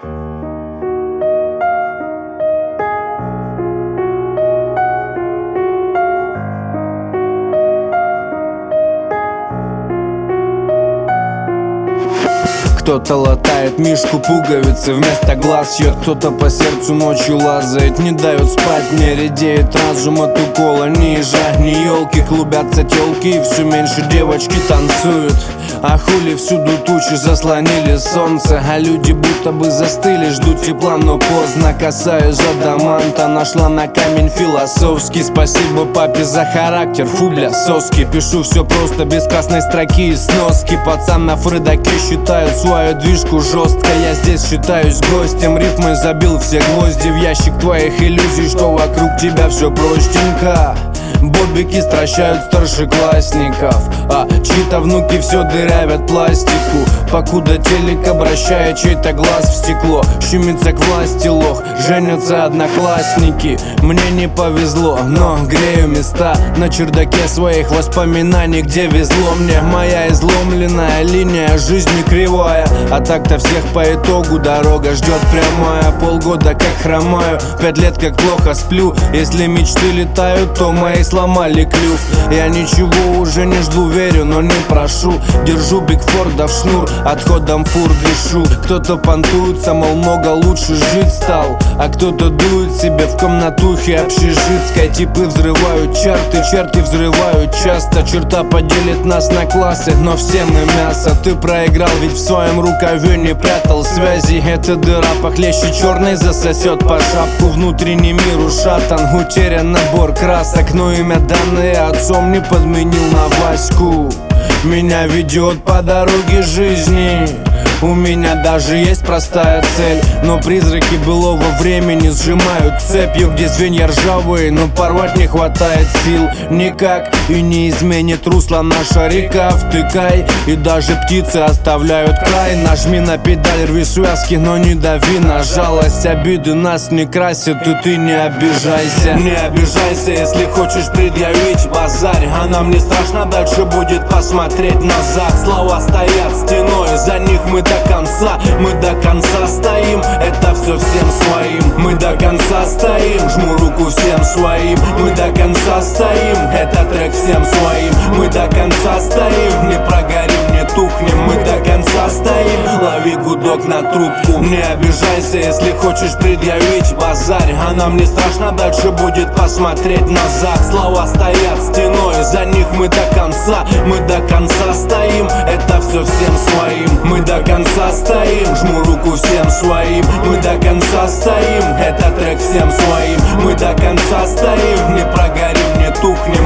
Кто-то латает мишку пуговицы вместо глаз шьет, кто-то по сердцу ночью лазает, не дает спать, мне редеет разум от укола. Ни ежа, ни елки, клубятся телки, и все меньше девочки танцуют. А хули всюду тучи заслонили солнце, а люди будто бы застыли, ждут тепла, но поздно. Касаюсь адаманта, нашла на камень философский. Спасибо папе за характер, фу бля, соски. Пишу все просто, без красной строки и сноски. Пацан на фредаке считает свою движку жестко. Я здесь считаюсь гостем, рифмой забил все гвозди в ящик твоих иллюзий, что вокруг тебя все простенько. Бобики стращают старшеклассников, а чьи-то внуки все дырявят пластику. Покуда телек обращает чей-то глаз в стекло, щемится к власти лох, женятся одноклассники. Мне не повезло, но грею места на чердаке своих воспоминаний, где везло мне. Моя изломленная линия жизни кривая, а так-то всех по итогу дорога ждет прямая. Полгода как хромаю, 5 лет как плохо сплю. Если мечты летают, то мои сломали клюв. Я ничего уже не жду, верю, но не прошу. Держу Бигфорда в шнур, отходом фур дышу. Кто-то понтуется, мол, много лучше жить стал, а кто-то дует себе в комнатухе общежитской. Типы взрывают чарты, черти взрывают часто. Черта поделит нас на классы, но все мы мясо. Ты проиграл, ведь в своем рукаве не прятал связи. Эта дыра похлеще черной засосет по шапку. Внутренний мир ушатан, утерян набор красок, но имя, данное отцом, не подменил на Ваську. Меня ведет по дороге жизни. У меня даже есть простая цель, но призраки былого времени сжимают цепью, где звенья ржавые, но порвать не хватает сил. Никак и не изменит русло наша река. Втыкай, и даже птицы оставляют край. Нажми на педаль, рви связки, но не дави на жалость. Обиды нас не красят, и ты не обижайся. Не обижайся, если хочешь предъявить базарь, а нам не страшно, дальше будет посмотреть назад. Слова стоят стеной, за них мы до конца, мы до конца стоим, это все всем своим. Мы до конца стоим, жму руку всем своим. Мы до конца стоим, это трек всем своим. Мы до конца стоим, не прогорим, не тухнем. Мы до конца стоим, лови гудок на трубку. Не обижайся, если хочешь предъявить базарь, а нам не страшно, дальше будет посмотреть назад. Слова стоят стеной, за них мы до конца, мы до конца стоим, это все всем своим. Мы до конца стоим, жму руку всем своим. Мы до конца стоим, это трек всем своим. Мы до конца стоим, не прогорим, не тухнем.